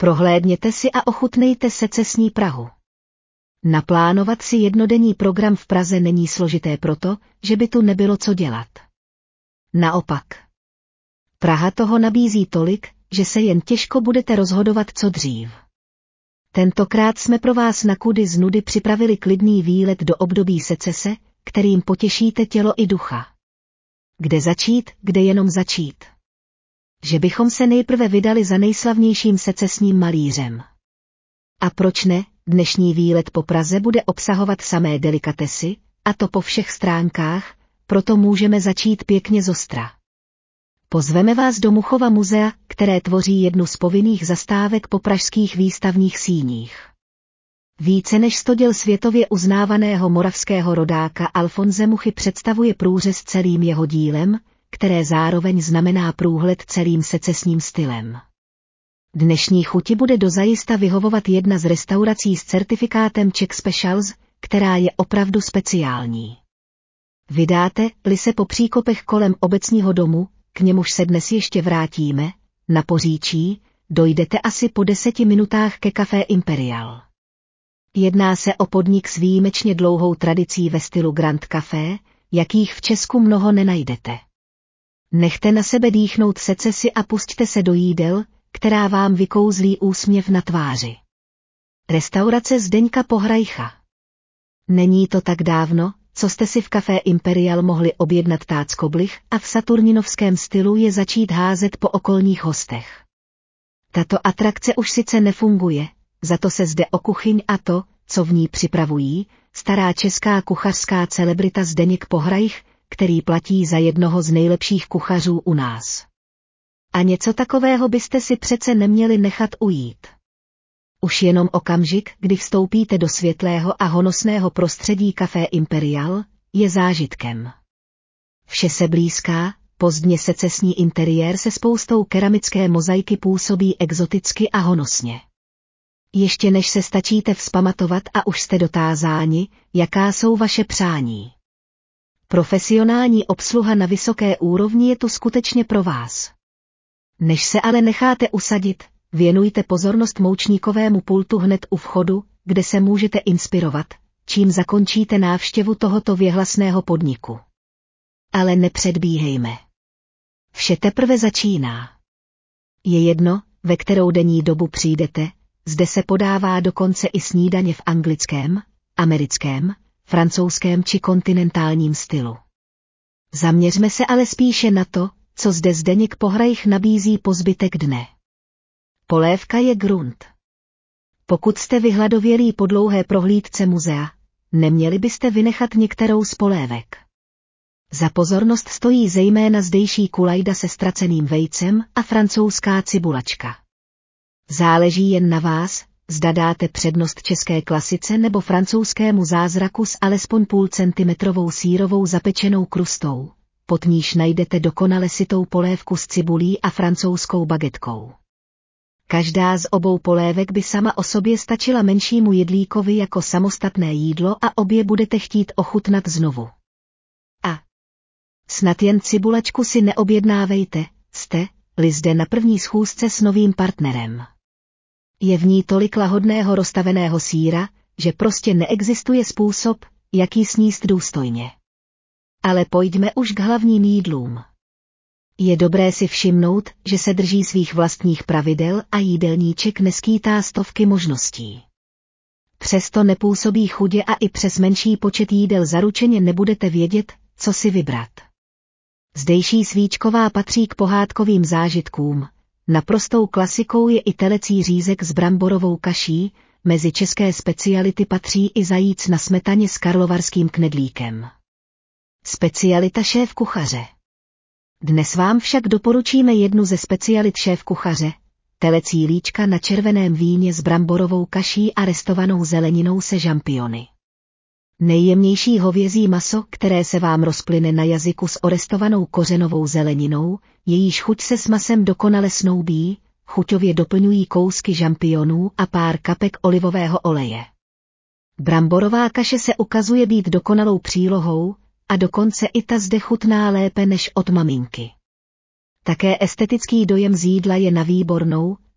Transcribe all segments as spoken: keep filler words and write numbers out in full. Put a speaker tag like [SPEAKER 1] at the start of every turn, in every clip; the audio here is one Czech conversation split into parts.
[SPEAKER 1] Prohlédněte si a ochutnejte secesní Prahu. Naplánovat si jednodenní program v Praze není složité proto, že by tu nebylo co dělat. Naopak. Praha toho nabízí tolik, že se jen těžko budete rozhodovat co dřív. Tentokrát jsme pro vás na kudy z nudy připravili klidný výlet do období secese, kterým potěšíte tělo i ducha. Kde začít, kde jenom začít? Že bychom se nejprve vydali za nejslavnějším secesním malířem. A proč ne, dnešní výlet po Praze bude obsahovat samé delikatesy, a to po všech stránkách, proto můžeme začít pěkně zostra. Pozveme vás do Muchova muzea, které tvoří jednu z povinných zastávek po pražských výstavních síních. Více než sto děl světově uznávaného moravského rodáka Alfonse Muchy představuje průřez celým jeho dílem, které zároveň znamená průhled celým secesním stylem. Dnešní chuti bude dozajista vyhovovat jedna z restaurací s certifikátem Czech Specials, která je opravdu speciální. Vydáte-li se po příkopech kolem obecního domu, k němuž se dnes ještě vrátíme, na Poříčí, dojdete asi po deseti minutách ke Café Imperial. Jedná se o podnik s výjimečně dlouhou tradicí ve stylu Grand Café, jakých v Česku mnoho nenajdete. Nechte na sebe dýchnout secesi a pusťte se do jídel, která vám vykouzlí úsměv na tváři. Restaurace Zdeňka Pohrajcha. Není to tak dávno, co jste si v Café Imperial mohli objednat táckoblich a v saturninovském stylu je začít házet po okolních hostech. Tato atrakce už sice nefunguje, za to se zde o kuchyň a to, co v ní připravují, stará česká kuchařská celebrita Zdeněk Pohrajch, který platí za jednoho z nejlepších kuchařů u nás. A něco takového byste si přece neměli nechat ujít. Už jenom okamžik, kdy vstoupíte do světlého a honosného prostředí Café Imperial, je zážitkem. Vše se blízká, pozdně secesní interiér se spoustou keramické mozaiky působí exoticky a honosně. Ještě než se stačíte vzpamatovat a už jste dotázáni, jaká jsou vaše přání. Profesionální obsluha na vysoké úrovni je tu skutečně pro vás. Než se ale necháte usadit, věnujte pozornost moučníkovému pultu hned u vchodu, kde se můžete inspirovat, čím zakončíte návštěvu tohoto věhlasného podniku. Ale nepředbíhejme. Vše teprve začíná. Je jedno, ve kterou denní dobu přijdete, zde se podává dokonce i snídaně v anglickém, americkém, francouzském či kontinentálním stylu. Zaměřme se ale spíše na to, co zde Zdeněk Pohrajch nabízí po zbytek dne. Polévka je grunt. Pokud jste vyhladovělí po dlouhé prohlídce muzea, neměli byste vynechat některou z polévek. Za pozornost stojí zejména zdejší kulajda se ztraceným vejcem a francouzská cibulačka. Záleží jen na vás, zda dáte přednost české klasice nebo francouzskému zázraku s alespoň půl centimetrovou sýrovou zapečenou krustou, pod níž najdete dokonale sytou polévku s cibulí a francouzskou bagetkou. Každá z obou polévek by sama o sobě stačila menšímu jedlíkovi jako samostatné jídlo a obě budete chtít ochutnat znovu. A snad jen cibulačku si neobjednávejte, jste-li zde na první schůzce s novým partnerem. Je v ní tolik lahodného roztaveného sýra, že prostě neexistuje způsob, jak ji sníst důstojně. Ale pojďme už k hlavním jídlům. Je dobré si všimnout, že se drží svých vlastních pravidel a jídelníček neskýtá stovky možností. Přesto nepůsobí chudě a i přes menší počet jídel zaručeně nebudete vědět, co si vybrat. Zdejší svíčková patří k pohádkovým zážitkům. Naprostou klasikou je i telecí řízek s bramborovou kaší, mezi české speciality patří i zajíc na smetaně s karlovarským knedlíkem. Specialita šéf kuchaře. Dnes vám však doporučíme jednu ze specialit šéf kuchaře, telecí líčka na červeném víně s bramborovou kaší a restovanou zeleninou se žampiony. Nejjemnější hovězí maso, které se vám rozplyne na jazyku s orestovanou kořenovou zeleninou, jejíž chuť se s masem dokonale snoubí, chuťově doplňují kousky žampionů a pár kapek olivového oleje. Bramborová kaše se ukazuje být dokonalou přílohou, a dokonce i ta zde chutná lépe než od maminky. Také estetický dojem z jídla je na výbornou,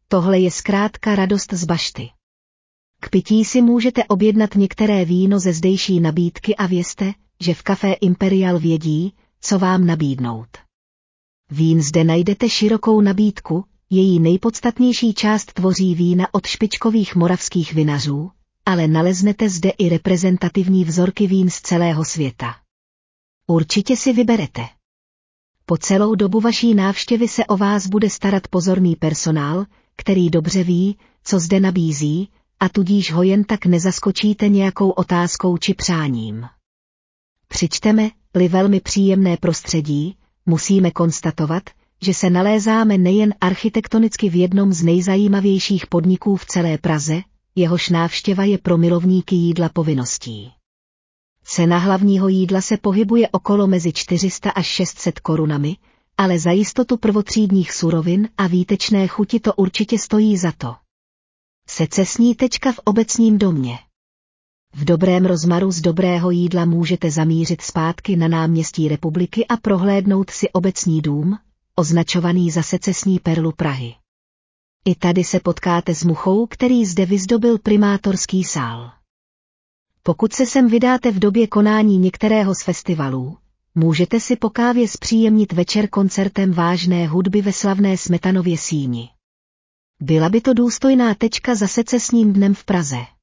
[SPEAKER 1] Tohle je zkrátka radost z bašty. K pití si můžete objednat některé víno ze zdejší nabídky a vězte, že v Café Imperial vědí, co vám nabídnout. Vín zde najdete širokou nabídku, její nejpodstatnější část tvoří vína od špičkových moravských vinařů, ale naleznete zde i reprezentativní vzorky vín z celého světa. Určitě si vyberete. Po celou dobu vaší návštěvy se o vás bude starat pozorný personál, který dobře ví, co zde nabízí, a tudíž ho jen tak nezaskočíte nějakou otázkou či přáním. Přičteme-li velmi příjemné prostředí, musíme konstatovat, že se nalézáme nejen architektonicky v jednom z nejzajímavějších podniků v celé Praze, jehož návštěva je pro milovníky jídla povinností. Cena hlavního jídla se pohybuje okolo mezi čtyři sta až šest set korunami, ale za jistotu prvotřídních surovin a výtečné chuti to určitě stojí za to. Secesní tečka v Obecním domě. V dobrém rozmaru z dobrého jídla můžete zamířit zpátky na náměstí Republiky a prohlédnout si Obecní dům, označovaný za secesní perlu Prahy. I tady se potkáte s muchou, který zde vyzdobil primátorský sál. Pokud se sem vydáte v době konání některého z festivalů, můžete si po kávě zpříjemnit večer koncertem vážné hudby ve slavné Smetanově síni. Byla by to důstojná tečka za secesním dnem v Praze.